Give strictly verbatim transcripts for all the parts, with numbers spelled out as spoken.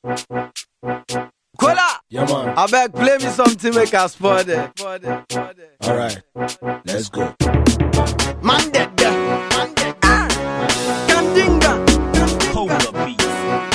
Kola! Yeah, man. I beg, play me something make us for it. Alright, let's go. Man dead, dead. Man dead. Ah! Kandinga. Hold up, beats.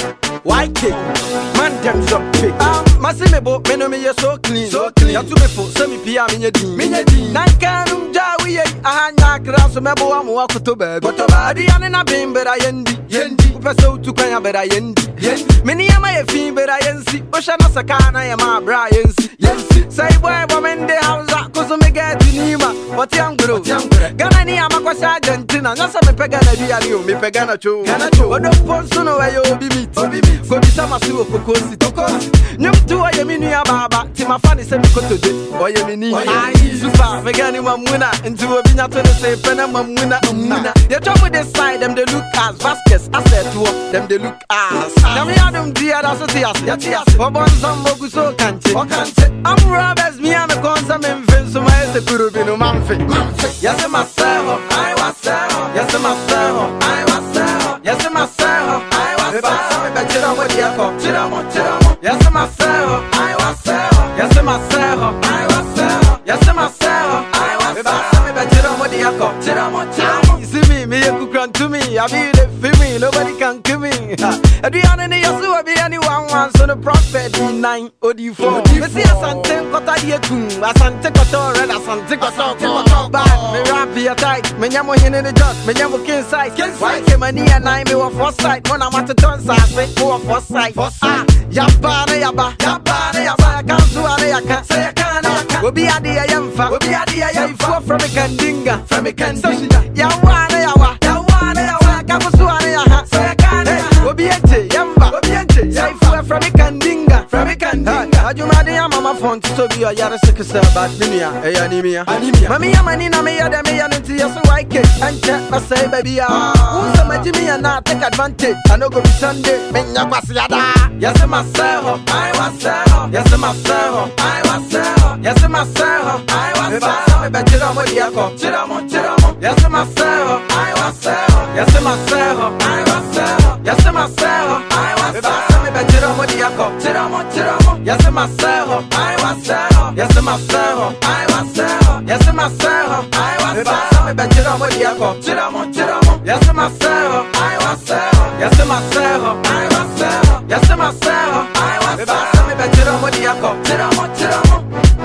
Y K. Man them drop pick. Um, Masimebo, me no me ye so clean. So clean. Ya tu me fo, se mi pia mi nye din. Mi nye din. Nankanum jawi ye. Aha nyakra so mebo wa mo wakoto baby. Koto baby. Adi ane na bimbera yendi. Yendi. Upese utu kwanya bera yendi. Yendi. Mini yama ye fin bera yensi. Osha na sakana ye ma bra yensi. Yensi. Say boy bo mende hausa. Kuso me get nima. Wati anguro. Gana ni ama kwa sa Argentina. Nasa me pega na biya liyo. Me pega na cho. Gana cho. Odo ponso no we yo obi meet. Obi meet. Go bisa masiwo kokosi. Kokosi. Nyum tu wa ye minu ya baba. Tima fani se mi koto de. Oye mini. Ayi. Super. Me gani mamuna. Nti obi nyato ne se pena mamuna. Mamuna. You trouble this side. Them they look as Vasquez. I said to her. Them they look as. Nyami adum dia da so tias. Ya tias. Obon zambo kuso kanche. O kanche. I'm robbers. Me am a consa me mfen. So ma ese kuru binu mamfe. Mamfe. Yase maseho. I was seho. Yase maseho. I was seho. Yase maseho. I was seho. Me be chira mo diako. Chira mo chira mo. Yase maseho. I was seho. Yase maseho. I was seho. Yase maseho. I was seho. Me be chira mo diako. Chira mo chira mo. You see me, me you could run to me. I be the for me, nobody can kill me. Adriana ne yasu abi anyone one, so the prophet be nine or the four. Me see asante kota die kum, asante kota red, asante kota kota bad. Me rap here tight, me nyamo hin in the judge, me nyamo king size. Why came a near nine me wa first sight, man I want to turn size, say mo first sight. Ah, yaba ne yaba, yaba ne yaba, can't do ane I can't say I can't. We be a dia yamfa, we be a dia yamfa from a kandinga, from a kandinga. Yawa ne yawa, yawa ne yawa, kamusu ane yaha, say I can't. We be a te yamba, we be a te. Say for from a kandinga, from a kandinga. Ajumadi ya mama phone to be a yara sekesa, but minia, eh anemia, anemia. Mami ya mani na me ya de me ya nti ya so Y K, and check my say baby ah. Who's a majimi and not take advantage? I no go be Sunday, menya kwasiada. Yes my seho, I was seho. Yes my seho, I was seho. Yes my seho, I was seho. Me be chira mo diako, chira mo chira mo. Yes my seho, I was seho. Yes my seho, I was seho. Yes my seho, I was seho. Me be chira mo diako, chira mo chira mo. Yes my seho, I was seho. Yes my seho, I was seho. Yes my seho, I was seho. Me be chira mo diako, chira mo chira mo. Yes my seho, I was seho. Yes my seho, I was seho. Yes my seho, I was seho. Me be chira mo diako, chira mo chira mo.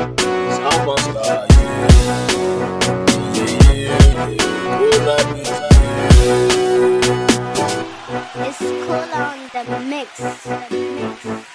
Soundmaster, yeah, yeah, yeah. Hold up, beats, yeah. It's cool on the mix. The mix.